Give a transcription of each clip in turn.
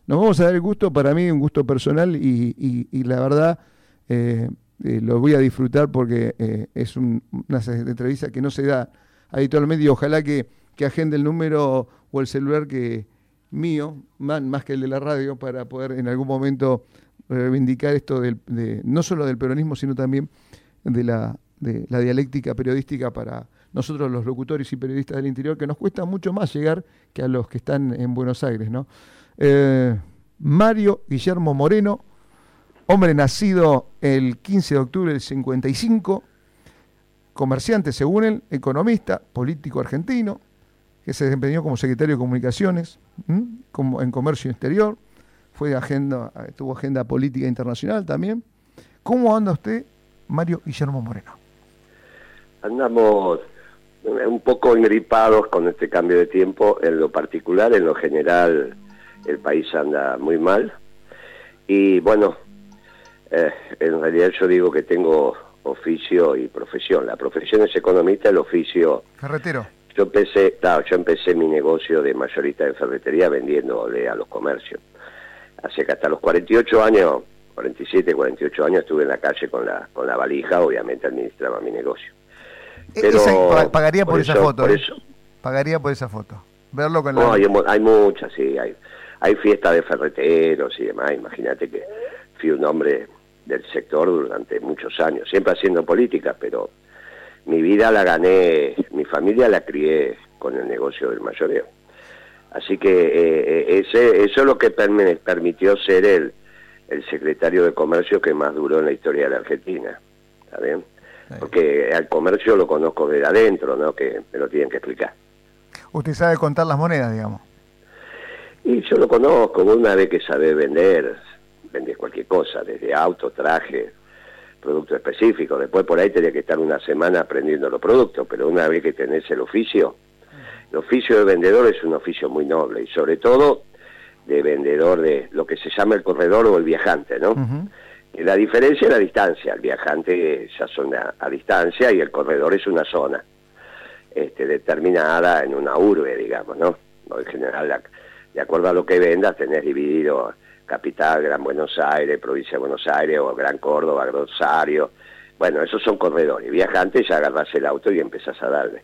nos vamos a dar el gusto, para mí un gusto personal y la verdad lo voy a disfrutar porque es una entrevista que no se da habitualmente y ojalá que agende el número o el celular que mío, más que el de la radio, para poder en algún momento reivindicar esto no solo del peronismo, sino también de la dialéctica periodística para nosotros los locutores y periodistas del interior, que nos cuesta mucho más llegar que a los que están en Buenos Aires, ¿no? Mario Guillermo Moreno, hombre nacido el 15 de octubre del 55, comerciante según él, economista, político argentino, que se desempeñó como secretario de Comunicaciones, en Comercio Exterior, tuvo agenda política internacional también. ¿Cómo anda usted, Mario Guillermo Moreno? Andamos un poco engripados con este cambio de tiempo, en lo particular, en lo general el país anda muy mal y bueno, en realidad yo digo que tengo oficio y profesión. La profesión es economista, el oficio... Ferretero. Yo empecé mi negocio de mayorista de ferretería vendiéndole a los comercios. Así que hasta los 48 años, 47, 48 años estuve en la calle con la valija, obviamente administraba mi negocio. Pero pagaría por esa foto. Por eso. Pagaría por esa foto. Verlo con no, hay muchas, sí. Hay fiestas de ferreteros y demás. Imagínate que fui un hombre del sector durante muchos años, siempre haciendo política, pero mi vida la gané, mi familia la crié con el negocio del mayoreo. Así que eso es lo que me permitió ser el secretario de Comercio que más duró en la historia de la Argentina. ¿Está bien? Porque al comercio lo conozco desde adentro, ¿no? Que me lo tienen que explicar. ¿Usted sabe contar las monedas, digamos? Y yo lo conozco, una vez que sabés vendés cualquier cosa, desde auto, traje, producto específico. Después por ahí tenés que estar una semana aprendiendo los productos, pero una vez que tenés el oficio de vendedor es un oficio muy noble, y sobre todo de vendedor de lo que se llama el corredor o el viajante, ¿no? Uh-huh. Y la diferencia es la distancia. El viajante ya son a distancia y el corredor es una zona determinada en una urbe, digamos, ¿no? En general, de acuerdo a lo que vendas, tenés dividido Capital, Gran Buenos Aires, Provincia de Buenos Aires, o Gran Córdoba, Gran Rosario. Bueno, esos son corredores. Viajantes, ya agarrás el auto y empezás a darle.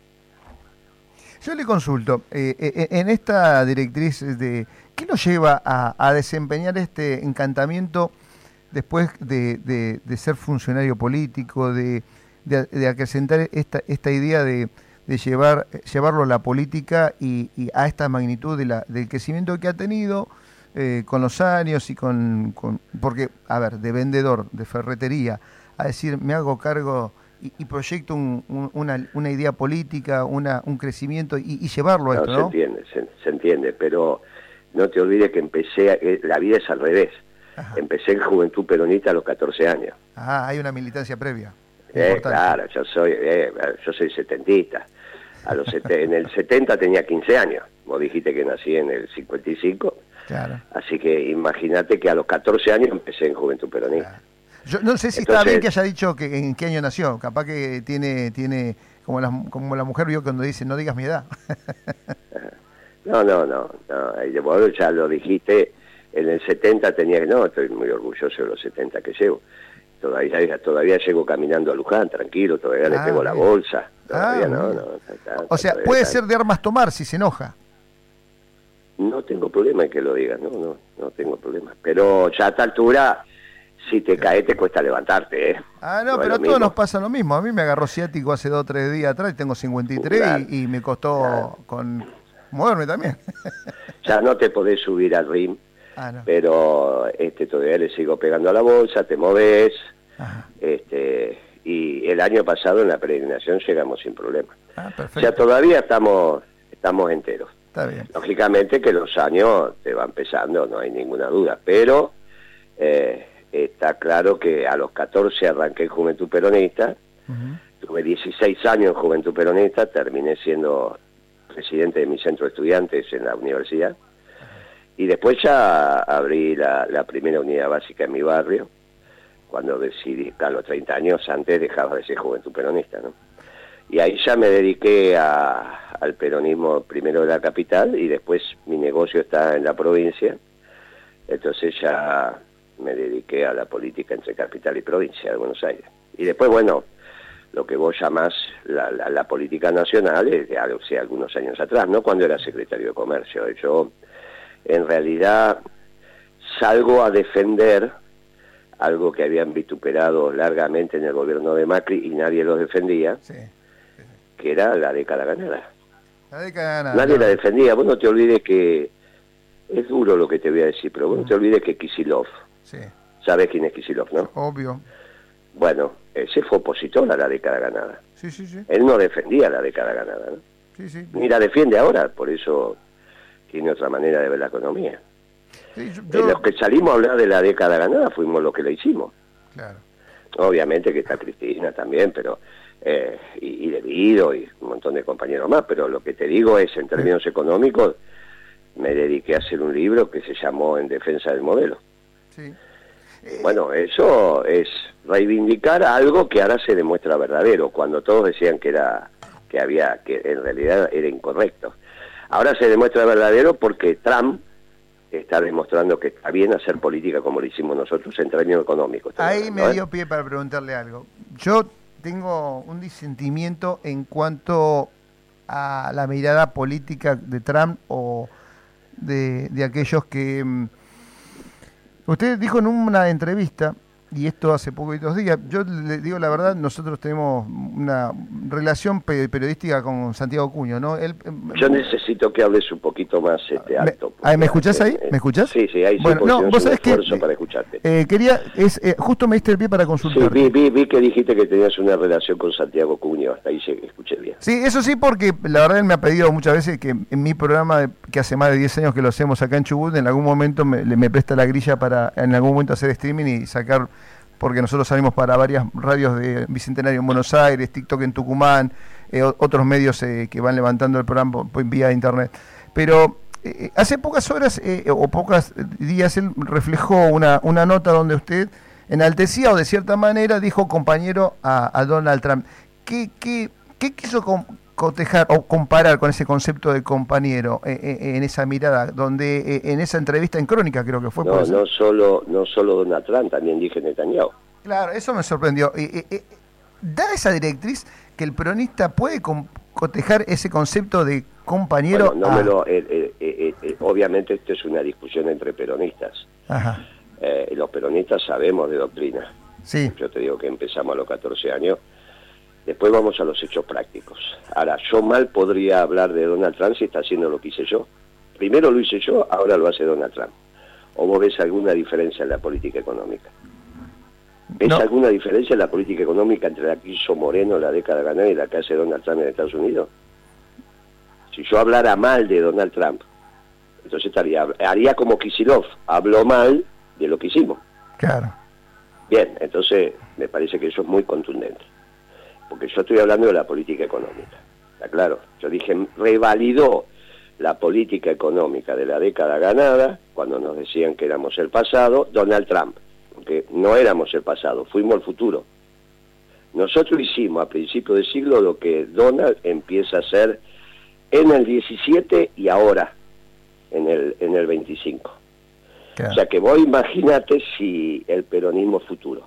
Yo le consulto, en esta directriz, ¿qué nos lleva a desempeñar este encantamiento después de ser funcionario político, de acrecentar esta idea de llevarlo a la política y a esta magnitud del crecimiento que ha tenido con los años y porque, a ver, de vendedor, de ferretería, a decir, me hago cargo y proyecto una idea política, un crecimiento y llevarlo a esto, ¿no? Se entiende, pero no te olvides que la vida es al revés. Ajá. Empecé en Juventud Peronista a los 14 años. Ah, hay una militancia previa. Claro, yo soy setentista. En el 70 tenía 15 años. Vos dijiste que nací en el 55. Claro. Así que imagínate que a los 14 años empecé en Juventud Peronista. Claro. Yo no sé si está bien que haya dicho que en qué año nació. Capaz que tiene como la mujer vio cuando dice, no digas mi edad. No. Vos ya lo dijiste. En el 70 estoy muy orgulloso de los 70 que llevo. Todavía llego caminando a Luján, tranquilo, todavía le pego la bolsa. Todavía o sea, puede ser de armas tomar si se enoja. No tengo problema en que lo digas, no tengo problema. Pero ya a esta altura, si te caes te cuesta levantarte, ¿eh? No, pero a todos nos pasa lo mismo. A mí me agarró ciático hace 2 o 3 días atrás, y tengo 53 claro. y me costó moverme también. Ya no te podés subir al ring. No. Pero todavía le sigo pegando a la bolsa, te moves, y el año pasado en la peregrinación llegamos sin problema. Perfecto. O sea, todavía estamos enteros. Está bien. Lógicamente que los años te van pesando, no hay ninguna duda, pero está claro que a los 14 arranqué en Juventud Peronista, tuve 16 años en Juventud Peronista, terminé siendo presidente de mi centro de estudiantes en la universidad. Y después ya abrí la primera unidad básica en mi barrio, cuando decidí, a los 30 años, antes dejaba de ser Juventud Peronista, ¿no? Y ahí ya me dediqué al peronismo primero de la capital, y después mi negocio está en la provincia, Entonces ya me dediqué a la política entre capital y provincia de Buenos Aires. Y después, bueno, lo que vos llamás la política nacional es de hace algunos años atrás, no cuando era secretario de Comercio. Yo, en realidad, salgo a defender algo que habían vituperado largamente en el gobierno de Macri y nadie lo defendía, Sí. que era la década ganada. La década ganada. Nadie la defendía. Vos no te olvides que, es duro lo que te voy a decir, pero vos no te olvides que Kicillof, Sí, ¿sabés quién es Kicillof, no? obvio. Bueno, ese fue opositor a la década ganada. Sí, sí, sí. Él no defendía la década ganada, ¿no? Sí, sí. Ni la defiende ahora, por eso tiene otra manera de ver la economía. Sí, Los que salimos a hablar de la década ganada fuimos los que la hicimos. Claro. Obviamente que está Cristina también, pero y De Vido y un montón de compañeros más, pero lo que te digo es, en términos económicos, me dediqué a hacer un libro que se llamó En defensa del modelo. Sí. Bueno, eso es reivindicar algo que ahora se demuestra verdadero, cuando todos decían que en realidad era incorrecto. Ahora se demuestra verdadero porque Trump está demostrando que está bien hacer política como lo hicimos nosotros en términos económicos. Ahí me dio pie para preguntarle algo. Yo tengo un disentimiento en cuanto a la mirada política de Trump o de aquellos que... Usted dijo en una entrevista, y esto hace poquitos días, yo le digo la verdad, nosotros tenemos una relación periodística con Santiago Cuño, ¿no? Yo necesito que hables un poquito más alto. ¿Me escuchás ahí? ¿Me escuchás? Sí, ahí sí, bueno, no, vos sabés que para escucharte. Justo me diste el pie para consultar. Sí, vi que dijiste que tenías una relación con Santiago Cuño, hasta ahí escuché bien. Sí, eso sí, porque la verdad él me ha pedido muchas veces que en mi programa, que hace más de 10 años que lo hacemos acá en Chubut, en algún momento me presta la grilla para en algún momento hacer streaming y sacar, porque nosotros salimos para varias radios de Bicentenario en Buenos Aires, TikTok en Tucumán, otros medios que van levantando el programa vía internet. Pero hace pocas horas o pocos días él reflejó una nota donde usted enaltecía o de cierta manera dijo compañero a Donald Trump. ¿Qué quiso cotejar o comparar con ese concepto de compañero en esa mirada, donde en esa entrevista en Crónica creo que fue? No solo Donald Trump, también dije Netanyahu. Claro, eso me sorprendió. ¿Da esa directriz que el peronista puede cotejar ese concepto de compañero? Bueno, obviamente esto es una discusión entre peronistas. Ajá. Los peronistas sabemos de doctrina. Sí. Yo te digo que empezamos a los 14 años. Después vamos a los hechos prácticos. Ahora, yo mal podría hablar de Donald Trump si está haciendo lo que hice yo. Primero lo hice yo, ahora lo hace Donald Trump. ¿O vos ves alguna diferencia en la política económica? ¿Ves alguna diferencia en la política económica entre la que hizo Moreno la década ganada y la que hace Donald Trump en Estados Unidos? Si yo hablara mal de Donald Trump, entonces haría como Kicillof, habló mal de lo que hicimos. Claro. Bien, entonces me parece que eso es muy contundente. Porque yo estoy hablando de la política económica, ¿está claro? Yo dije, revalidó la política económica de la década ganada, cuando nos decían que éramos el pasado, Donald Trump, porque no éramos el pasado, fuimos el futuro. Nosotros hicimos a principios de siglo lo que Donald empieza a hacer en el 17 y ahora, en el 25. Claro. O sea que vos imaginate si el peronismo futuro.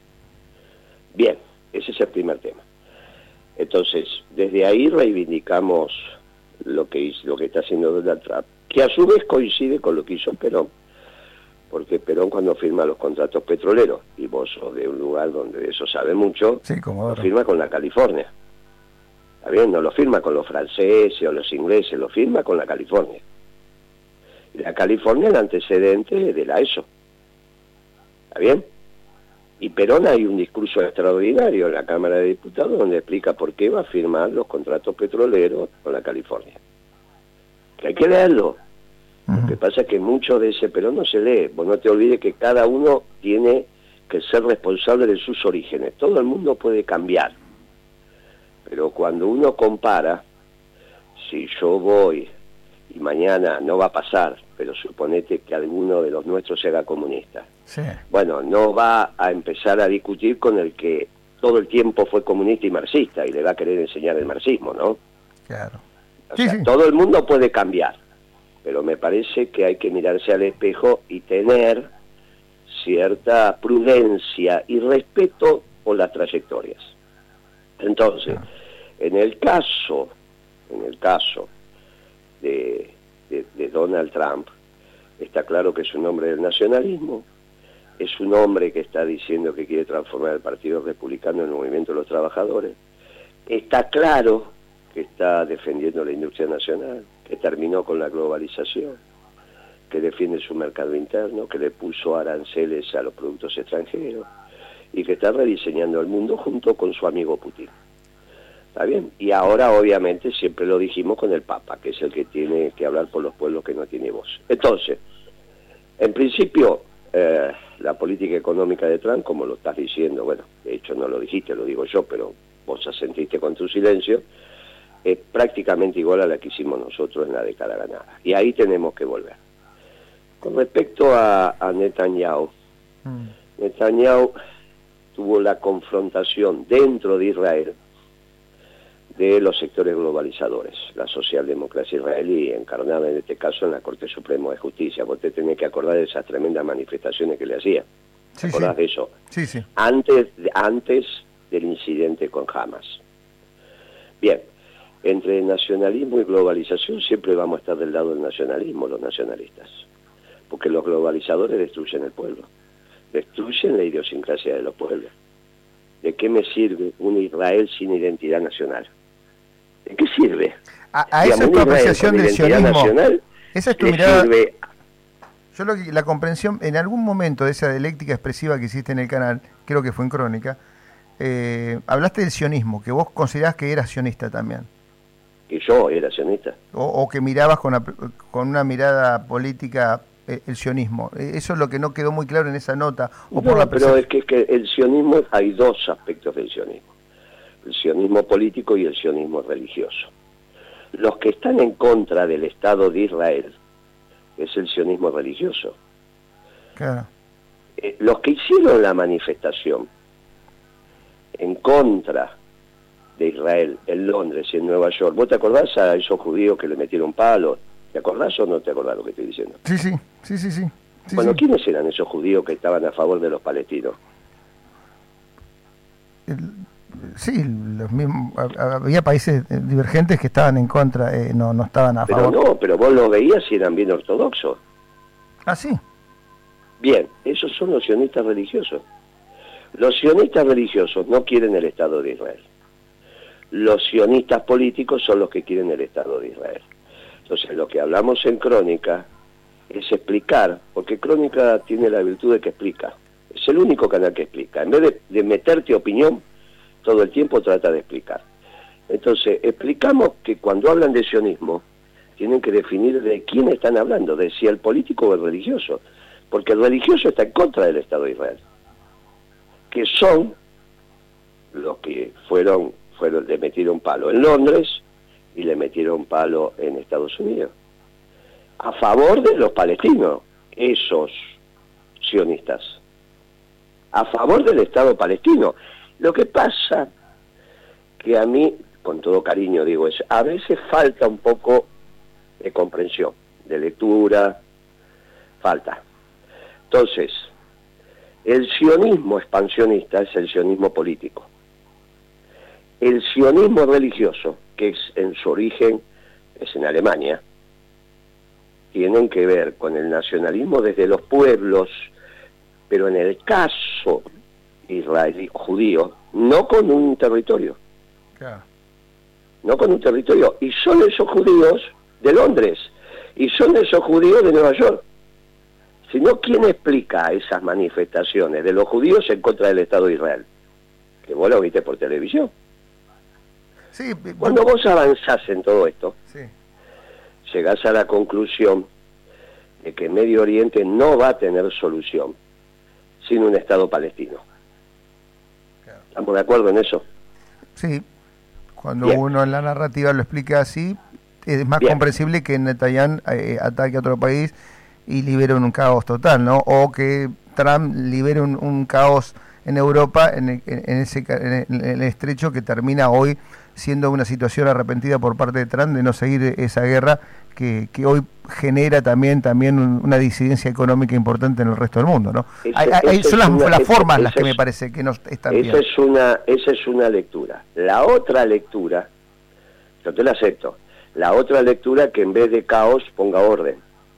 Bien, ese es el primer tema. Entonces, desde ahí reivindicamos lo que está haciendo Donald Trump, que a su vez coincide con lo que hizo Perón, porque Perón cuando firma los contratos petroleros, y vos sos de un lugar donde de eso sabe mucho, sí, lo firma con la California. ¿Está bien? No lo firma con los franceses o los ingleses, lo firma con la California. Y la California es el antecedente de la ESO. ¿Está bien? Y Perón hay un discurso extraordinario en la Cámara de Diputados donde explica por qué va a firmar los contratos petroleros con la California. Que hay que leerlo. Lo que pasa es que mucho de ese Perón no se lee. Vos no te olvides que cada uno tiene que ser responsable de sus orígenes. Todo el mundo puede cambiar. Pero cuando uno compara, si yo voy y mañana no va a pasar, pero suponete que alguno de los nuestros se haga comunista. Sí. Bueno, no va a empezar a discutir con el que todo el tiempo fue comunista y marxista y le va a querer enseñar el marxismo, ¿no? Claro. O sea, todo el mundo puede cambiar, pero me parece que hay que mirarse al espejo y tener cierta prudencia y respeto por las trayectorias. Entonces, en el caso de Donald Trump, está claro que es un hombre del nacionalismo, es un hombre que está diciendo que quiere transformar el Partido Republicano en el movimiento de los trabajadores, está claro que está defendiendo la industria nacional, que terminó con la globalización, que defiende su mercado interno, que le puso aranceles a los productos extranjeros y que está rediseñando el mundo junto con su amigo Putin. ¿Está bien? Y ahora, obviamente, siempre lo dijimos con el Papa, que es el que tiene que hablar por los pueblos que no tiene voz. Entonces, en principio, la política económica de Trump, como lo estás diciendo, bueno, de hecho no lo dijiste, lo digo yo, pero vos asentiste con tu silencio, es prácticamente igual a la que hicimos nosotros en la década ganada. Y ahí tenemos que volver. Con respecto a Netanyahu, Netanyahu tuvo la confrontación dentro de Israel de los sectores globalizadores, la socialdemocracia israelí, encarnada en este caso en la Corte Suprema de Justicia. Vos te tenés que acordar de esas tremendas manifestaciones que le hacían. ¿Te acordás de eso? Sí, sí. Antes del incidente con Hamas. Bien, entre nacionalismo y globalización siempre vamos a estar del lado del nacionalismo, los nacionalistas. Porque los globalizadores destruyen el pueblo, destruyen la idiosincrasia de los pueblos. ¿De qué me sirve un Israel sin identidad nacional? ¿De qué sirve? Esa es tu apreciación del sionismo. Esa es tu mirada. Sirve. Yo la comprensión, en algún momento de esa dialéctica expresiva que hiciste en el canal, creo que fue en Crónica, hablaste del sionismo, que vos considerás que eras sionista también. Que yo era sionista. O que mirabas con una mirada política el sionismo. Eso es lo que no quedó muy claro en esa nota. Pero es que el sionismo, hay dos aspectos del sionismo. El sionismo político y el sionismo religioso. Los que están en contra del Estado de Israel es el sionismo religioso. Claro. Los que hicieron la manifestación en contra de Israel en Londres y en Nueva York, ¿vos te acordás a esos judíos que le metieron palos? ¿Te acordás o no te acordás lo que estoy diciendo? Sí. Bueno, sí. ¿quiénes eran esos judíos que estaban a favor de los palestinos? Sí, los mismos, había países divergentes que estaban en contra, no estaban a favor. Pero no, pero vos los veías y eran bien ortodoxos. Ah, sí. Bien, esos son los sionistas religiosos. Los sionistas religiosos no quieren el Estado de Israel. Los sionistas políticos son los que quieren el Estado de Israel. Entonces, lo que hablamos en Crónica es explicar, porque Crónica tiene la virtud de que explica. Es el único canal que explica. En vez de meterte opinión, todo el tiempo trata de explicar. Entonces, explicamos que cuando hablan de sionismo, tienen que definir de quién están hablando, de si el político o el religioso. Porque el religioso está en contra del Estado de Israel. Que son los que le metieron palo en Londres y le metieron palo en Estados Unidos. A favor de los palestinos, esos sionistas. A favor del Estado palestino. Lo que pasa que a mí, con todo cariño digo, a veces falta un poco de comprensión, de lectura, falta. Entonces, el sionismo expansionista es el sionismo político. El sionismo religioso, que es en su origen, es en Alemania, tienen que ver con el nacionalismo desde los pueblos, pero en el caso israelí judío, no con un territorio. Claro. No con un territorio. Y son esos judíos de Londres, y son esos judíos de Nueva York. Si no, ¿quién explica esas manifestaciones de los judíos en contra del Estado de Israel? Que vos lo viste por televisión. Sí, Cuando vos avanzás en todo esto, sí, llegás a la conclusión de que Medio Oriente no va a tener solución sin un Estado palestino. claro. ¿Estamos de acuerdo en eso? Sí, cuando Bien. uno en la narrativa lo explica así, es más Bien. comprensible que Netanyahu ataque a otro país y libere un caos total, ¿no? O que Trump libere un caos en Europa, en el estrecho que termina hoy siendo una situación arrepentida por parte de Trump de no seguir esa guerra que hoy genera también una disidencia económica importante en el resto del mundo, ¿no? Son las formas las que me parece que no están bien. Esa es una lectura. La otra lectura, yo te la acepto, la otra lectura que en vez de caos ponga orden.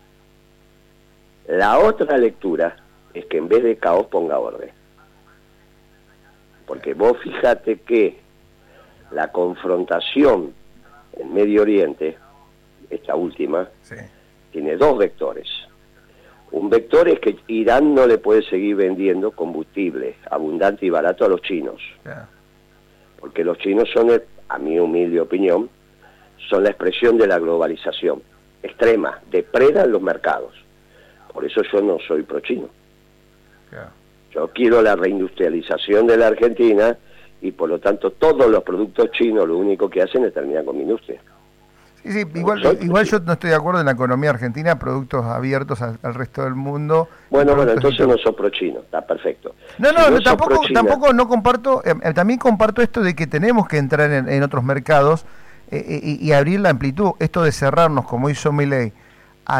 La otra lectura es que en vez de caos ponga orden. Porque vos fíjate que la confrontación en Medio Oriente, esta última, sí, tiene dos vectores. Un vector es que Irán no le puede seguir vendiendo combustible abundante y barato a los chinos. Yeah. Porque los chinos son, a mi humilde opinión, son la expresión de la globalización extrema, depredan los mercados. Por eso yo no soy pro-chino. Yeah. Yo quiero la reindustrialización de la Argentina y por lo tanto todos los productos chinos lo único que hacen es terminar con mi industria. Sí, igual yo no estoy de acuerdo en la economía argentina, productos abiertos al resto del mundo. Bueno, entonces no sos pro-chino, está perfecto. No, tampoco no comparto, también comparto esto de que tenemos que entrar en otros mercados y abrir la amplitud, esto de cerrarnos como hizo Milei a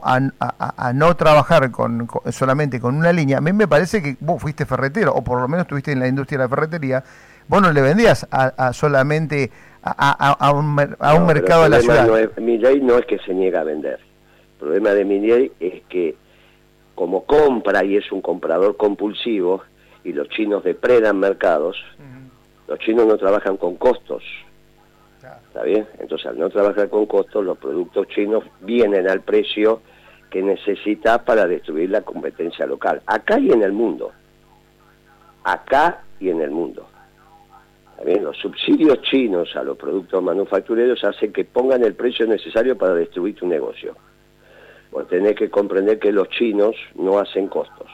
no trabajar solamente con una línea. A mí me parece que vos fuiste ferretero, o por lo menos estuviste en la industria de la ferretería, vos no le vendías solamente a un mercado de la ciudad. Milei no es que se niega a vender. El problema de Milei es que como compra y es un comprador compulsivo y los chinos depredan mercados, los chinos no trabajan con costos. ¿Está bien? Entonces, al no trabajar con costos, los productos chinos vienen al precio que necesitas para destruir la competencia local. Acá y en el mundo. Acá y en el mundo. ¿Está bien? Los subsidios chinos a los productos manufactureros hacen que pongan el precio necesario para destruir tu negocio. Vos tenés que comprender que los chinos no hacen costos.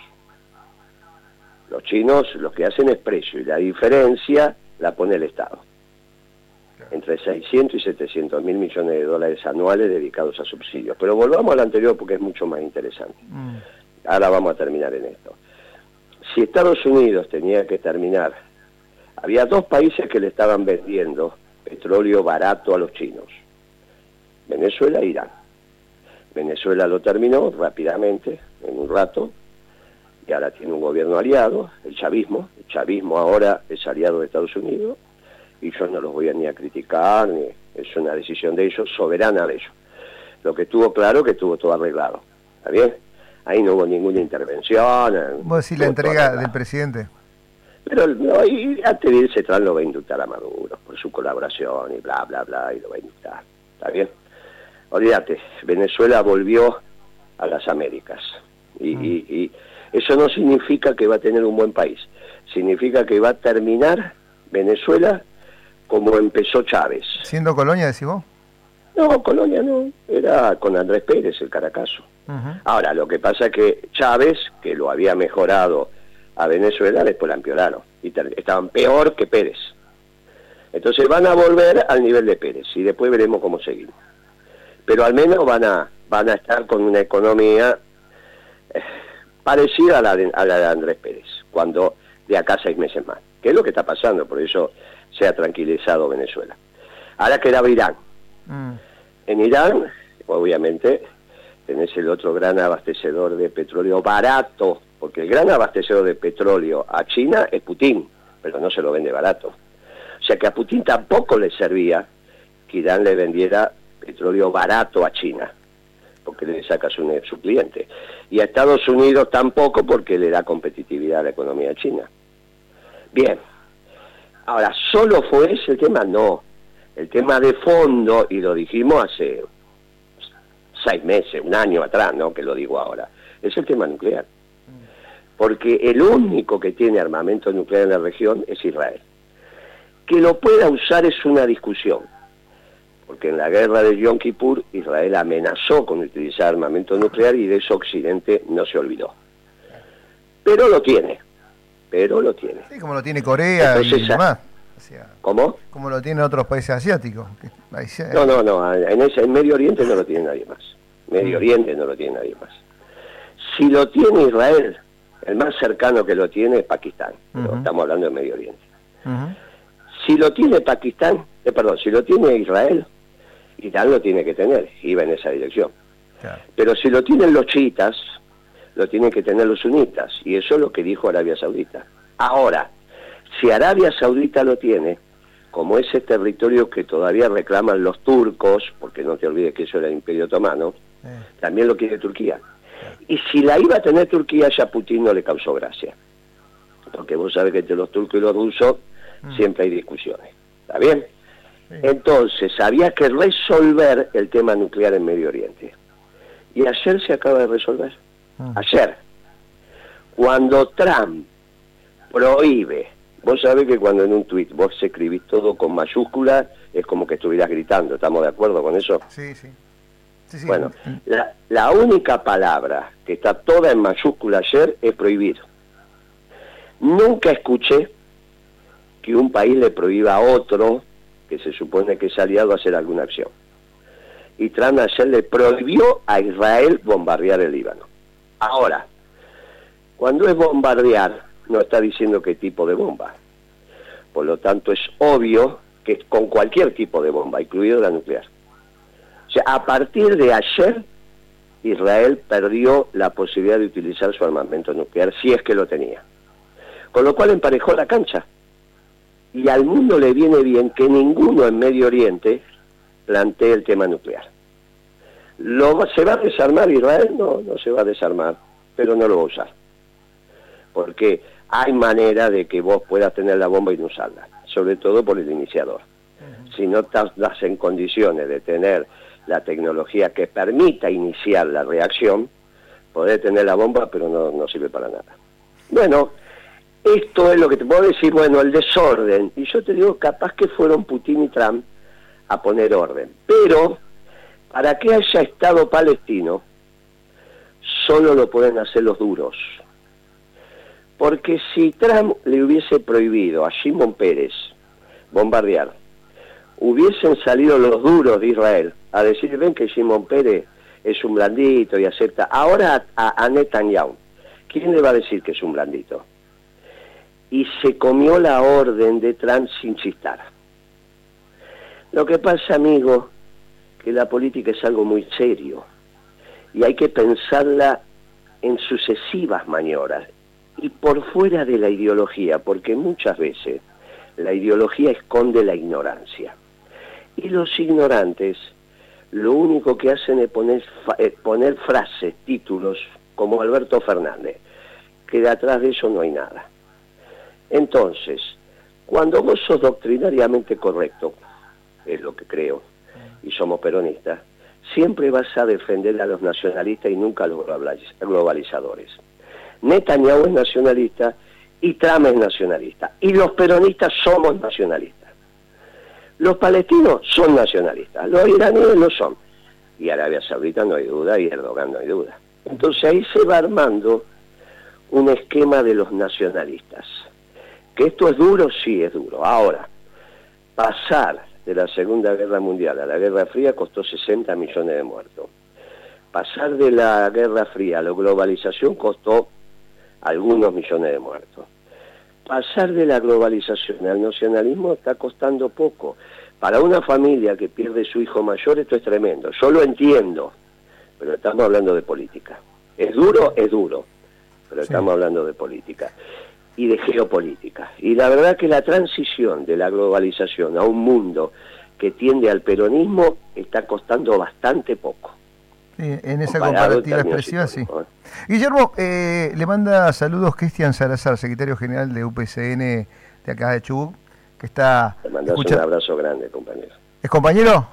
Los chinos lo que hacen es precio y la diferencia la pone el Estado. Entre 600 y 700 mil millones de dólares anuales dedicados a subsidios. Pero volvamos al anterior porque es mucho más interesante. Ahora vamos a terminar en esto. Si Estados Unidos tenía que terminar, había dos países que le estaban vendiendo petróleo barato a los chinos. Venezuela e Irán. Venezuela lo terminó rápidamente, en un rato, y ahora tiene un gobierno aliado, el chavismo. El chavismo ahora es aliado de Estados Unidos. Y yo no los voy a ni a criticar, ni es una decisión de ellos, soberana de ellos. Lo que estuvo claro que estuvo todo arreglado. ¿Está bien? Ahí no hubo ninguna intervención. ¿Vos decís la entrega del presidente? Pero no, y antes de irse Trump lo va a indultar a Maduro por su colaboración y bla, bla, bla, y lo va a indultar. ¿Está bien? Olvídate, Venezuela volvió a las Américas. Y eso no significa que va a tener un buen país. Significa que va a terminar Venezuela como empezó Chávez. ¿Siendo colonia, decís vos? No, colonia no, era con Andrés Pérez, el Caracazo. Ahora, lo que pasa es que Chávez, que lo había mejorado a Venezuela, después la empeoraron. Y estaban peor que Pérez. Entonces van a volver al nivel de Pérez y después veremos cómo seguimos. Pero al menos van a estar con una economía parecida a la de Andrés Pérez, cuando de acá 6 meses más. ¿Qué es lo que está pasando? Por eso se ha tranquilizado Venezuela. Ahora quedaba Irán. En Irán, obviamente, tenés el otro gran abastecedor de petróleo barato, porque el gran abastecedor de petróleo a China es Putin, pero no se lo vende barato. O sea que a Putin tampoco le servía que Irán le vendiera petróleo barato a China, porque le saca su cliente. Y a Estados Unidos tampoco, porque le da competitividad a la economía china. Bien. Ahora, ¿solo fue ese el tema? No. El tema de fondo, y lo dijimos hace 6 meses, un año atrás, no que lo digo ahora, es el tema nuclear. Porque el único que tiene armamento nuclear en la región es Israel. Que lo pueda usar es una discusión. Porque en la guerra de Yom Kippur, Israel amenazó con utilizar armamento nuclear y de eso Occidente no se olvidó. Pero lo tiene. Sí, como lo tiene Corea. Entonces, y demás. ¿Cómo? Como lo tienen otros países asiáticos. No, en Medio Oriente no lo tiene nadie más. Medio Oriente no lo tiene nadie más. Si lo tiene Israel, el más cercano que lo tiene es Pakistán, pero estamos hablando de Medio Oriente. Si lo tiene Pakistán, si lo tiene Israel, Irán lo tiene que tener, iba en esa dirección. Claro. Pero si lo tienen los chiitas, lo tienen que tener los sunitas, y eso es lo que dijo Arabia Saudita. Ahora, si Arabia Saudita lo tiene, como ese territorio que todavía reclaman los turcos, porque no te olvides que eso era el Imperio Otomano, también lo quiere Turquía. Y si la iba a tener Turquía, ya a Putin no le causó gracia. Porque vos sabés que entre los turcos y los rusos siempre hay discusiones. ¿Está bien? Sí. Entonces, había que resolver el tema nuclear en Medio Oriente. Y ayer se acaba de resolver. Ayer. Cuando Trump prohíbe, vos sabés que cuando en un tuit vos escribís todo con mayúsculas, es como que estuvieras gritando. ¿Estamos de acuerdo con eso? Sí, sí. Sí. Bueno, la única palabra que está toda en mayúscula ayer es prohibir. Nunca escuché que un país le prohíba a otro, que se supone que es aliado, a hacer alguna acción. Y Trump ayer le prohibió a Israel bombardear el Líbano. Ahora, cuando es bombardear, no está diciendo qué tipo de bomba. Por lo tanto, es obvio que con cualquier tipo de bomba, incluido la nuclear. O sea, a partir de ayer, Israel perdió la posibilidad de utilizar su armamento nuclear, si es que lo tenía. Con lo cual emparejó la cancha. Y al mundo le viene bien que ninguno en Medio Oriente plantee el tema nuclear. ¿Se va a desarmar Israel? No, no se va a desarmar, pero no lo va a usar. Porque hay manera de que vos puedas tener la bomba y no usarla, sobre todo por el iniciador. Si no estás en condiciones de tener la tecnología que permita iniciar la reacción, podés tener la bomba, pero no sirve para nada. Bueno, esto es lo que te puedo decir, bueno, el desorden. Y yo te digo, capaz que fueron Putin y Trump a poner orden. Pero, para que haya Estado palestino, solo lo pueden hacer los duros. Porque si Trump le hubiese prohibido a Shimon Peres bombardear, hubiesen salido los duros de Israel a decir, ven que Shimon Peres es un blandito y acepta. Ahora a Netanyahu, ¿quién le va a decir que es un blandito? Y se comió la orden de Trump sin chistar. Lo que pasa, amigo, que la política es algo muy serio y hay que pensarla en sucesivas maniobras y por fuera de la ideología, porque muchas veces la ideología esconde la ignorancia. Y los ignorantes lo único que hacen es poner frases, títulos, como Alberto Fernández, que de atrás de eso no hay nada. Entonces, cuando vos sos doctrinariamente correcto, es lo que creo, y somos peronistas, siempre vas a defender a los nacionalistas y nunca a los globalizadores. Netanyahu es nacionalista y Trump es nacionalista, y los peronistas somos nacionalistas. Los palestinos son nacionalistas, los iraníes lo son, y Arabia Saudita no hay duda, y Erdogan no hay duda. Entonces ahí se va armando un esquema de los nacionalistas. ¿Que esto es duro? Sí, es duro. Ahora, pasar de la Segunda Guerra Mundial a la Guerra Fría costó 60 millones de muertos. Pasar de la Guerra Fría a la globalización costó algunos millones de muertos. Pasar de la globalización al nacionalismo está costando poco. Para una familia que pierde su hijo mayor esto es tremendo. Yo lo entiendo, pero estamos hablando de política. ¿Es duro? Es duro, pero estamos hablando de política y de geopolítica. Y la verdad que la transición de la globalización a un mundo que tiende al peronismo está costando bastante poco. Sí, en esa comparativa expresiva, sí. Guillermo, le manda saludos Cristian Salazar, secretario general de UPCN de acá de Chubut, que está... Le mandas un abrazo grande, compañero. ¿Es compañero?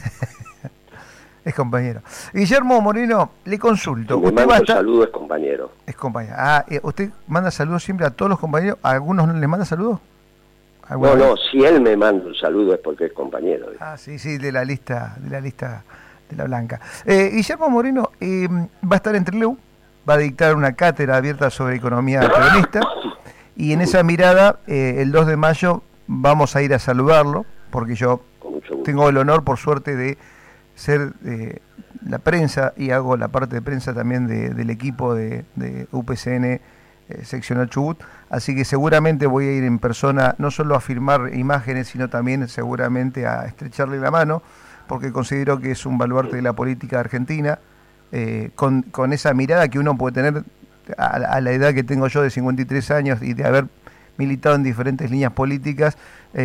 Es compañero. Guillermo Moreno, le consulto. Le mando saludos, compañero. Es compañero. ¿Usted manda saludos siempre a todos los compañeros? ¿A algunos no le manda saludos? No, si él me manda un saludo es porque es compañero. Sí, de la lista de la Blanca. Guillermo Moreno va a estar en Trelew, va a dictar una cátedra abierta sobre economía peronista, y en esa mirada, el 2 de mayo, vamos a ir a saludarlo, porque yo tengo el honor, por suerte, de ser la prensa, y hago la parte de prensa también del equipo de UPCN seccional Chubut, así que seguramente voy a ir en persona, no solo a firmar imágenes, sino también seguramente a estrecharle la mano, porque considero que es un baluarte de la política argentina, con esa mirada que uno puede tener a la edad que tengo yo de 53 años y de haber militado en diferentes líneas políticas,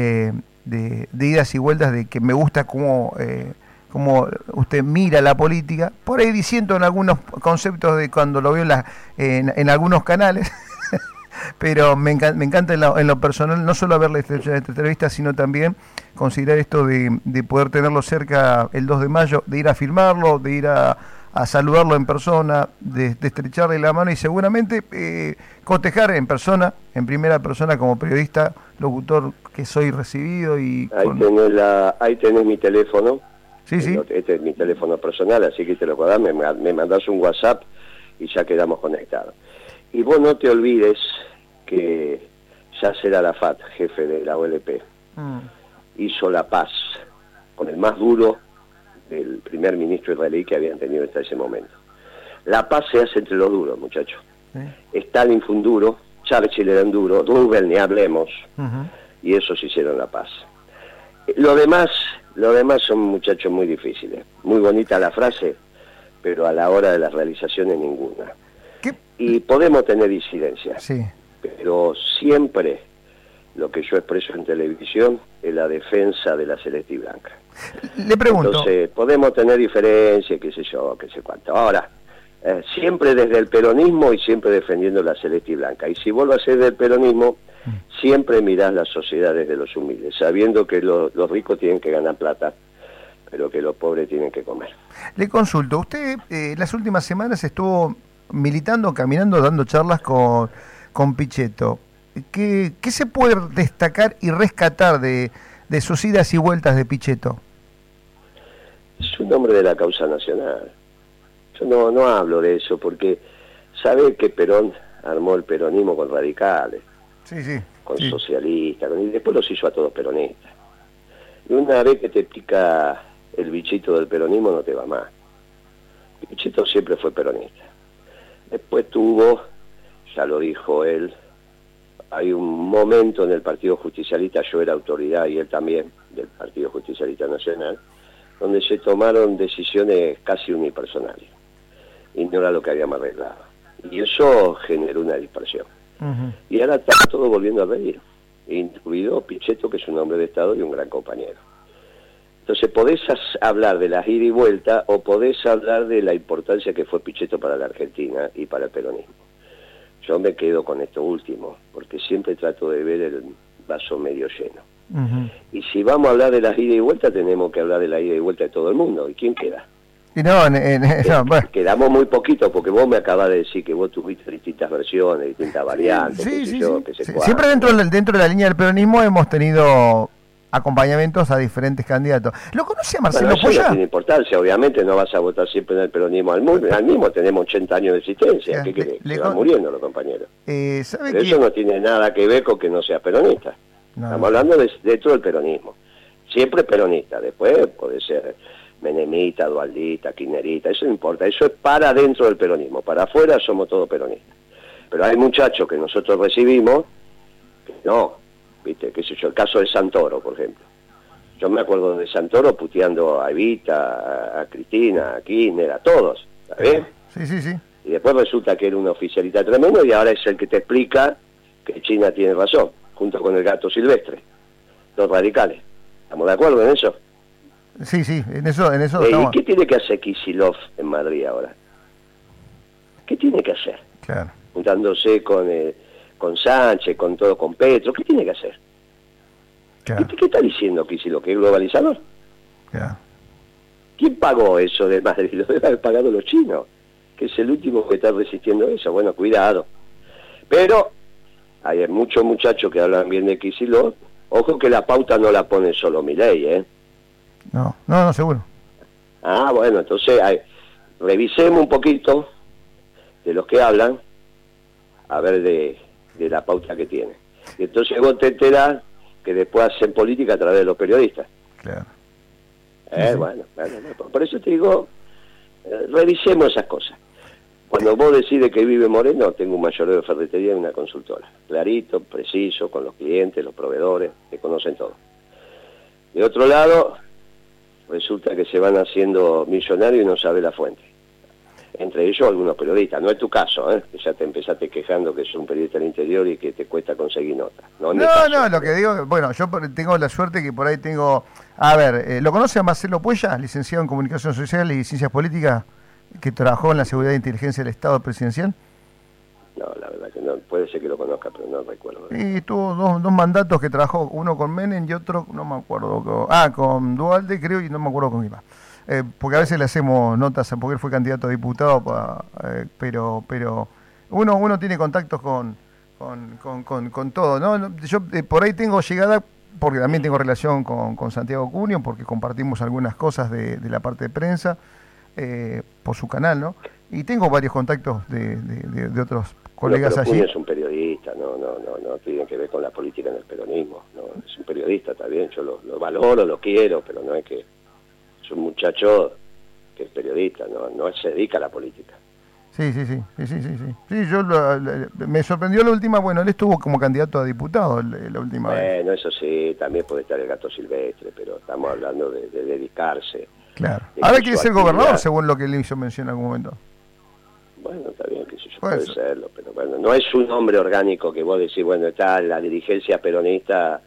de idas y vueltas, de que me gusta cómo usted mira la política, por ahí diciendo en algunos conceptos de cuando lo veo en algunos canales, pero me encanta en lo personal, no solo verle esta entrevista, sino también considerar esto de poder tenerlo cerca el 2 de mayo, de ir a firmarlo, de ir a saludarlo en persona, de estrecharle la mano y seguramente cotejar en persona, en primera persona como periodista, locutor que soy recibido. Y ahí tenés mi teléfono. Sí, sí. Este es mi teléfono personal, así que te lo puedo dar, me mandás un WhatsApp y ya quedamos conectados. Y vos no te olvides que Yasser Arafat, jefe de la OLP, hizo la paz con el más duro del primer ministro israelí que habían tenido hasta ese momento. La paz se hace entre los duros, muchachos. Stalin fue un duro, Churchill era un duro, Roosevelt ni hablemos, y esos hicieron la paz. Lo demás son muchachos muy difíciles. Muy bonita la frase, pero a la hora de las realizaciones ninguna. ¿Qué? Y podemos tener disidencias, sí, pero siempre lo que yo expreso en televisión es la defensa de la celeste y blanca. Le pregunto. Entonces, podemos tener diferencias, qué sé yo, qué sé cuánto. Ahora, siempre desde el peronismo y siempre defendiendo la celeste y blanca. Y si vos lo haces del peronismo, siempre mirás la sociedad desde los humildes, sabiendo que los ricos tienen que ganar plata, pero que los pobres tienen que comer. Le consulto, usted las últimas semanas estuvo militando, caminando, dando charlas con Pichetto. ¿Qué se puede destacar y rescatar de sus idas y vueltas de Pichetto? Es un hombre de la causa nacional. Yo no hablo de eso porque sabe que Perón armó el peronismo con radicales, con socialistas, y después los hizo a todos peronistas. Y una vez que te pica el bichito del peronismo no te va más. Pichetto siempre fue peronista. Después tuvo, ya lo dijo él, hay un momento en el Partido Justicialista, yo era autoridad y él también, del Partido Justicialista Nacional, donde se tomaron decisiones casi unipersonales. Y no era lo que habíamos arreglado. Y eso generó una dispersión. Y ahora está todo volviendo a venir, incluido Pichetto, que es un hombre de Estado y un gran compañero. Entonces podés hablar de las ida y vuelta o podés hablar de la importancia que fue Pichetto para la Argentina y para el peronismo. Yo me quedo con esto último, porque siempre trato de ver el vaso medio lleno. Y si vamos a hablar de las ida y vuelta, tenemos que hablar de la ida y vuelta de todo el mundo. ¿Y quién queda? Y no, bueno. Quedamos muy poquito, porque vos me acabas de decir que vos tuviste distintas versiones, distintas variantes. Siempre dentro de la línea del peronismo hemos tenido acompañamientos a diferentes candidatos. ¿Lo conoce a Marcelo Polla? No tiene importancia, obviamente no vas a votar siempre en el peronismo al mismo, tenemos 80 años de existencia, ¿qué querés? Se van muriendo los compañeros. Pero eso no tiene nada que ver con que no sea peronista. Estamos hablando dentro del peronismo. Siempre peronista, después puede ser menemita, dualdista, kirchnerista, eso no importa, eso es para dentro del peronismo, para afuera somos todos peronistas. Pero hay muchachos que nosotros recibimos que no, ¿viste? Qué sé yo, el caso de Santoro, por ejemplo. Yo me acuerdo de Santoro puteando a Evita, a Cristina, a Kirchner, a todos, ¿está bien? Sí. Y después resulta que era un oficialista tremendo y ahora es el que te explica que China tiene razón, junto con el gato silvestre, los radicales. ¿Estamos de acuerdo en eso? Sí, en eso estamos. ¿Y qué tiene que hacer Kicillof en Madrid ahora? ¿Qué tiene que hacer? Claro. Juntándose con Sánchez, con todo, con Petro, ¿qué tiene que hacer? Claro. ¿Qué está diciendo Kicillof? ¿Que es globalizador? Claro. ¿Quién pagó eso de Madrid? Lo deben haber pagado los chinos, que es el último que está resistiendo eso. Bueno, cuidado. Pero hay muchos muchachos que hablan bien de Kicillof. Ojo que la pauta no la pone solo Milei, ¿eh? No, seguro. Bueno, entonces revisemos un poquito de los que hablan, a ver de la pauta que tienen. Y entonces vos te enterás que después hacen política a través de los periodistas. Claro. Bueno, por eso te digo, revisemos esas cosas. Cuando vos decides que vive Moreno, tengo un mayoreo de ferretería y una consultora. Clarito, preciso, con los clientes, los proveedores, que conocen todo. De otro lado, resulta que se van haciendo millonarios y no sabe la fuente. Entre ellos algunos periodistas. No es tu caso, que ya te empezaste quejando que sos un periodista del interior y que te cuesta conseguir notas. No, lo que digo, bueno, yo tengo la suerte que por ahí tengo... A ver, ¿lo conoce a Marcelo Puella, licenciado en Comunicación Social y Ciencias Políticas, que trabajó en la Seguridad e Inteligencia del Estado Presidencial? No, la verdad que no, puede ser que lo conozca, pero no recuerdo. Y tuvo dos mandatos que trabajó, uno con Menem y otro, no me acuerdo, con Duhalde creo, y no me acuerdo con quién más. Porque a veces le hacemos notas, porque él fue candidato a diputado, pero uno tiene contactos con todo, ¿no? Yo por ahí tengo llegada, porque también tengo relación con Santiago Cunio, porque compartimos algunas cosas de la parte de prensa, por su canal, ¿no? Y tengo varios contactos de otros colegas pero allí. Cunio es un periodista, no tiene que ver con la política en el peronismo, no, es un periodista, está bien, yo lo valoro, lo quiero, pero no es que es un muchacho que es periodista, no se dedica a la política. Sí. Sí, yo me sorprendió la última, bueno, él estuvo como candidato a diputado la última vez. Bueno, eso sí, también puede estar el gato silvestre, pero estamos hablando de dedicarse. Claro. Ahora quiere ser gobernador, según lo que él hizo mención en algún momento. Bueno, está bien, que yo puede serlo, pero bueno, no es un nombre orgánico que vos decís, bueno, está la dirigencia peronista,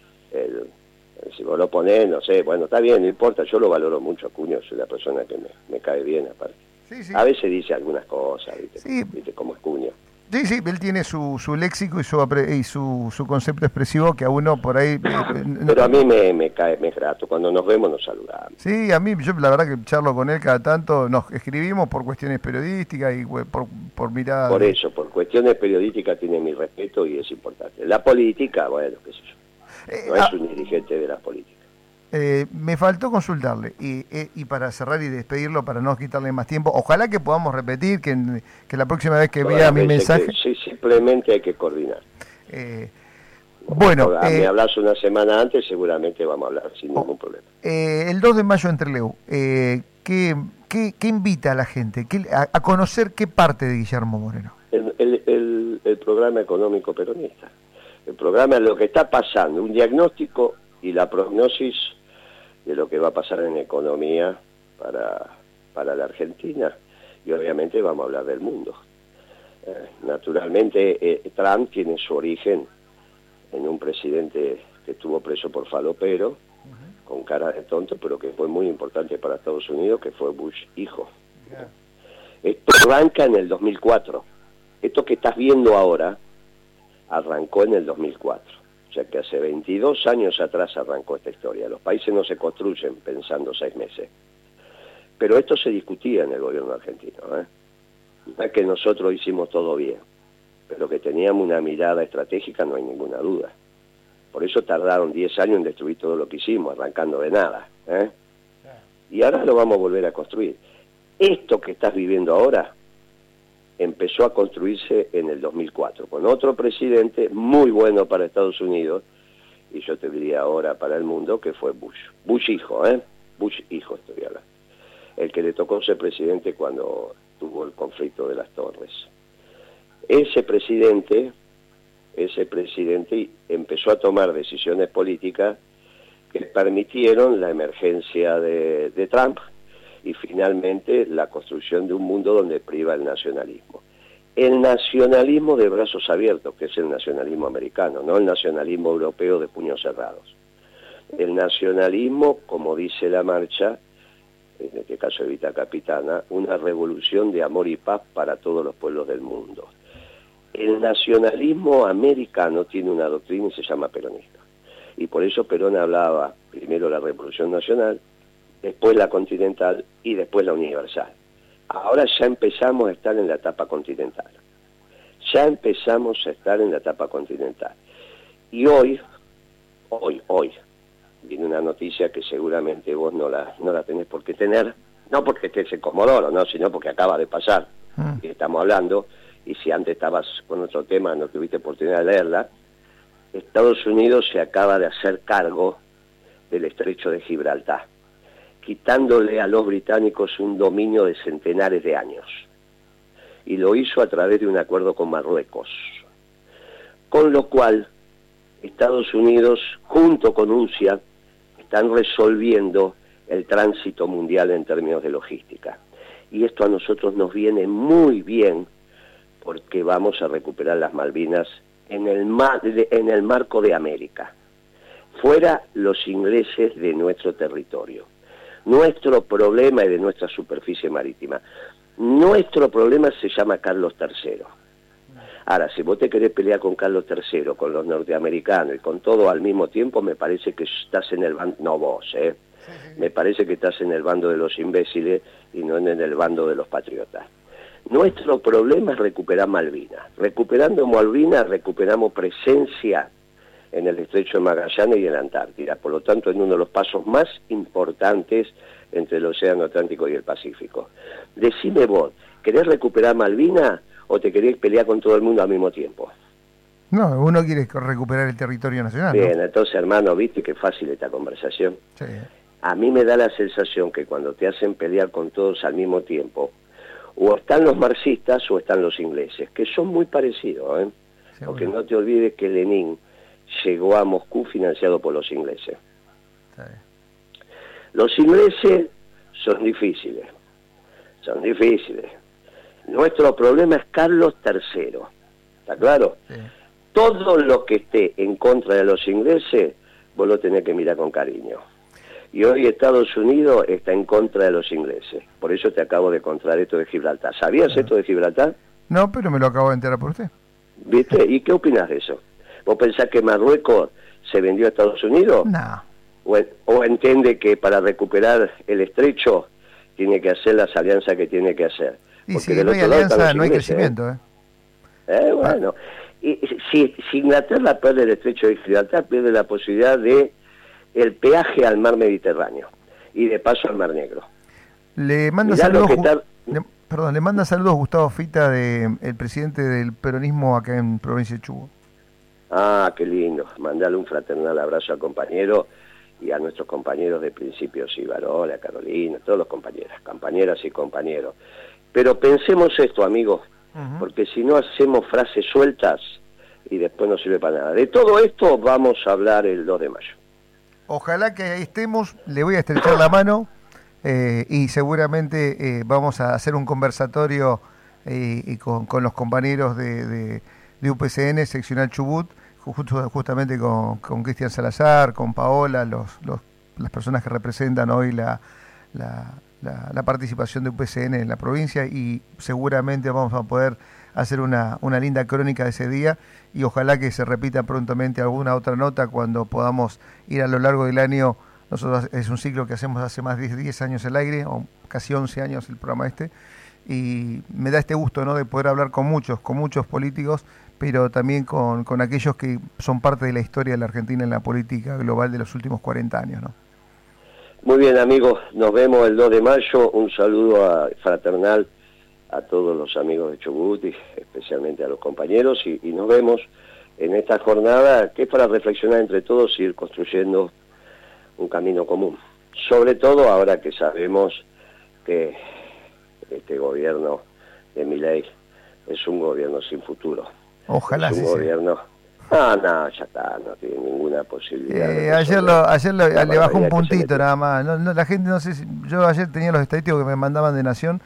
si vos lo ponés, no sé, bueno, está bien, no importa, yo lo valoro mucho a Cunio, soy la persona que me cae bien aparte. Sí. A veces dice algunas cosas, ¿viste cómo es Cunio? Sí, él tiene su léxico y su concepto expresivo que a uno por ahí... Pero a mí me cae, me es grato, cuando nos vemos nos saludamos. Sí, a mí, yo la verdad que charlo con él cada tanto, nos escribimos por cuestiones periodísticas y por mirada... Por eso, por cuestiones periodísticas tiene mi respeto y es importante. La política, bueno, qué sé yo, no es un dirigente de la política. Me faltó consultarle y para cerrar y despedirlo, para no quitarle más tiempo, ojalá que podamos repetir, que la próxima vez que vea mi mensaje... Sí, simplemente hay que coordinar. Bueno, me hablas una semana antes, seguramente vamos a hablar sin ningún problema. El 2 de mayo en Trelew, ¿qué invita a la gente a conocer qué parte de Guillermo Moreno? El programa económico peronista. El programa es lo que está pasando, un diagnóstico y la prognosis de lo que va a pasar en economía para la Argentina, y obviamente vamos a hablar del mundo. Naturalmente Trump tiene su origen en un presidente que estuvo preso por falopero, con cara de tonto, pero que fue muy importante para Estados Unidos, que fue Bush hijo. Esto arranca en el 2004. Esto que estás viendo ahora arrancó en el 2004. O sea que hace 22 años atrás arrancó esta historia. Los países no se construyen pensando 6 meses. Pero esto se discutía en el gobierno argentino. No es que nosotros hicimos todo bien, pero que teníamos una mirada estratégica no hay ninguna duda. Por eso tardaron 10 años en destruir todo lo que hicimos, arrancando de nada. Y ahora lo vamos a volver a construir. Esto que estás viviendo ahora empezó a construirse en el 2004, con otro presidente muy bueno para Estados Unidos, y yo te diría ahora para el mundo, que fue Bush. Bush hijo, Bush hijo estoy hablando. El que le tocó ser presidente cuando tuvo el conflicto de las Torres. Ese presidente empezó a tomar decisiones políticas que permitieron la emergencia de Trump, y finalmente la construcción de un mundo donde priva el nacionalismo. El nacionalismo de brazos abiertos, que es el nacionalismo americano, no el nacionalismo europeo de puños cerrados. El nacionalismo, como dice la marcha, en este caso Evita Capitana, una revolución de amor y paz para todos los pueblos del mundo. El nacionalismo americano tiene una doctrina y se llama peronista. Y por eso Perón hablaba primero la revolución nacional, después la continental y después la universal. Ahora ya empezamos a estar en la etapa continental. Y hoy, viene una noticia que seguramente vos no la tenés por qué tener, no porque estés en Comodoro, no, sino porque acaba de pasar, y estamos hablando, y si antes estabas con otro tema no tuviste oportunidad de leerla. Estados Unidos se acaba de hacer cargo del estrecho de Gibraltar, quitándole a los británicos un dominio de centenares de años. y lo hizo a través de un acuerdo con Marruecos. Con lo cual, Estados Unidos, junto con Rusia, están resolviendo el tránsito mundial en términos de logística. Y esto a nosotros nos viene muy bien, porque vamos a recuperar las Malvinas en el marco de América, fuera los ingleses de nuestro territorio. Nuestro problema es de nuestra superficie marítima. Nuestro problema se llama Carlos III. Ahora, si vos te querés pelear con Carlos III, con los norteamericanos y con todo al mismo tiempo, me parece que estás en el bando, no vos, me parece que estás en el bando de los imbéciles y no en el bando de los patriotas. Nuestro problema es recuperar Malvinas. Recuperando Malvinas, recuperamos presencia en el Estrecho de Magallanes y en la Antártida. Por lo tanto, en uno de los pasos más importantes entre el Océano Atlántico y el Pacífico. Decime vos, ¿querés recuperar Malvinas o te querés pelear con todo el mundo al mismo tiempo? No, uno quiere recuperar el territorio nacional. Bien, ¿no? Entonces, hermano, ¿viste qué fácil esta conversación? Sí. A mí me da la sensación que cuando te hacen pelear con todos al mismo tiempo, o están los marxistas o están los ingleses, que son muy parecidos, porque no te olvides que Lenin llegó a Moscú financiado por los ingleses. Sí. Los ingleses son difíciles. Nuestro problema es Carlos III, ¿está claro? Sí. Todo lo que esté en contra de los ingleses, vos lo tenés que mirar con cariño. Y hoy Estados Unidos está en contra de los ingleses. Por eso te acabo de contar esto de Gibraltar. ¿Sabías esto de Gibraltar? No, pero me lo acabo de enterar por usted. ¿Viste? ¿Y qué opinas de eso? ¿Vos pensás que Marruecos se vendió a Estados Unidos? No. ¿O entiende que para recuperar el estrecho tiene que hacer las alianzas que tiene que hacer? Y porque si no hay alianza, no hay crecimiento. Bueno, y si Inglaterra pierde el estrecho de Gibraltar, pierde la posibilidad de el peaje al mar Mediterráneo y de paso al mar Negro. Le manda saludos, le manda saludos Gustavo Fita, el presidente del peronismo acá en provincia de Chubut. Ah, qué lindo. Mandale un fraternal abrazo al compañero y a nuestros compañeros de Principios y Varón, a Carolina, todos los compañeras y compañeros. Pero pensemos esto, amigos, porque si no hacemos frases sueltas y después no sirve para nada. De todo esto vamos a hablar el 2 de mayo. Ojalá que ahí estemos, le voy a estrechar la mano y seguramente vamos a hacer un conversatorio y con los compañeros de UPCN, seccional Chubut, justamente con Cristian Salazar, con Paola, las personas que representan hoy la participación de UPCN en la provincia, y seguramente vamos a poder hacer una linda crónica de ese día, y ojalá que se repita prontamente alguna otra nota cuando podamos ir a lo largo del año. Nosotros es un ciclo que hacemos hace más de 10 años al aire, o casi 11 años el programa y me da este gusto, ¿no?, de poder hablar con muchos políticos, pero también con aquellos que son parte de la historia de la Argentina en la política global de los últimos 40 años, ¿no? Muy bien, amigos, nos vemos el 2 de mayo, un saludo fraternal a todos los amigos de Chubut y especialmente a los compañeros, y nos vemos en esta jornada que es para reflexionar entre todos y ir construyendo un camino común. Sobre todo ahora que sabemos que este gobierno de Milei es un gobierno sin futuro. Ojalá es un gobierno... No, ya está, no tiene ninguna posibilidad. Ayer le bajó un puntito nada más. No, la gente, no sé si... Yo ayer tenía los estadísticos que me mandaban de Nación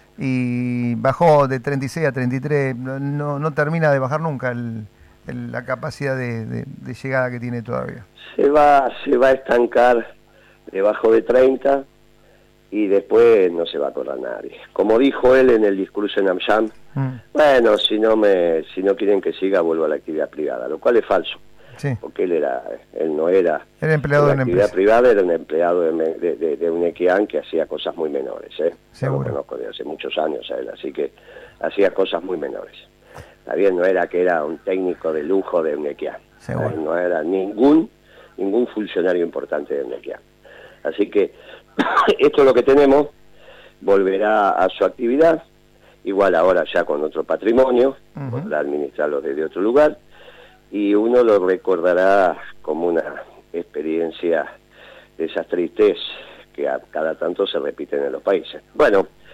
y bajó de 36 a 33. No termina de bajar nunca la capacidad de llegada que tiene todavía. Se va a estancar debajo de 30 y después no se va a acordar nadie. Como dijo él en el discurso en Amsterdam, bueno, si no quieren que siga, vuelvo a la actividad privada, lo cual es falso. Sí. Porque él no era empleado de una actividad privada, era un empleado de un Equian que hacía cosas muy menores. Yo lo conozco de hace muchos años a él, así que hacía cosas muy menores. Está bien, no era que era un técnico de lujo de un Equian, no era ningún funcionario importante de un Equian. Así que esto es lo que tenemos, volverá a su actividad, igual ahora ya con otro patrimonio, podrá administrarlo desde otro lugar, y uno lo recordará como una experiencia de esas tristes que a cada tanto se repiten en los países. Bueno,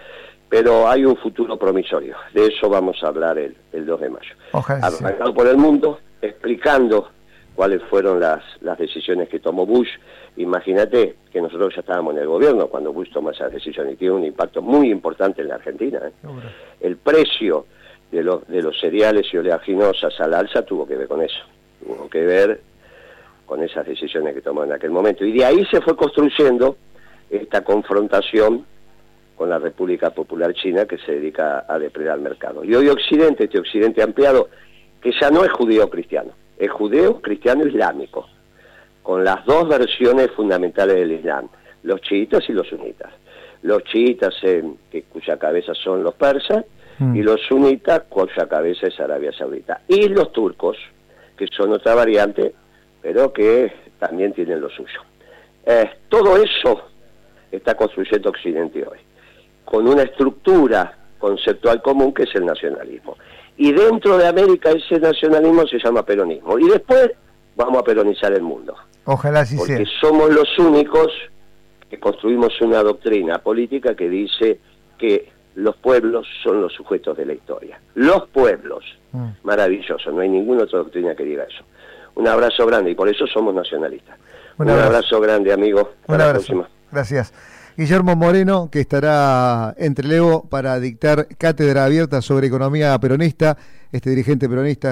pero hay un futuro promisorio. De eso vamos a hablar el 2 de mayo. Ojalá. Arrancado por el mundo, explicando cuáles fueron las decisiones que tomó Bush. Imagínate que nosotros ya estábamos en el gobierno cuando Bush toma esas decisiones y tiene un impacto muy importante en la Argentina. El precio de los cereales y oleaginosas al alza tuvo que ver con eso, tuvo que ver con esas decisiones que tomó en aquel momento. Y de ahí se fue construyendo esta confrontación con la República Popular China, que se dedica a depredar el mercado. Y hoy Occidente, este Occidente ampliado, que ya no es judío-cristiano, es judeo-cristiano-islámico, con las dos versiones fundamentales del Islam, los chiitas y los sunitas. Los chiitas, cuya cabeza son los persas, y los sunitas, cuya cabeza es Arabia Saudita. Y los turcos, que son otra variante, pero que también tienen lo suyo. Todo eso está construyendo Occidente hoy, con una estructura conceptual común que es el nacionalismo. Y dentro de América ese nacionalismo se llama peronismo. Y después vamos a peronizar el mundo. Ojalá así sea. Porque somos los únicos que construimos una doctrina política que dice que los pueblos son los sujetos de la historia. Los pueblos. Maravilloso, no hay ninguna otra doctrina que diga eso. Un abrazo grande, y por eso somos nacionalistas. Un abrazo grande, amigo. Hasta la próxima. Gracias. Guillermo Moreno, que estará en Trelew para dictar cátedra abierta sobre economía peronista, dirigente peronista.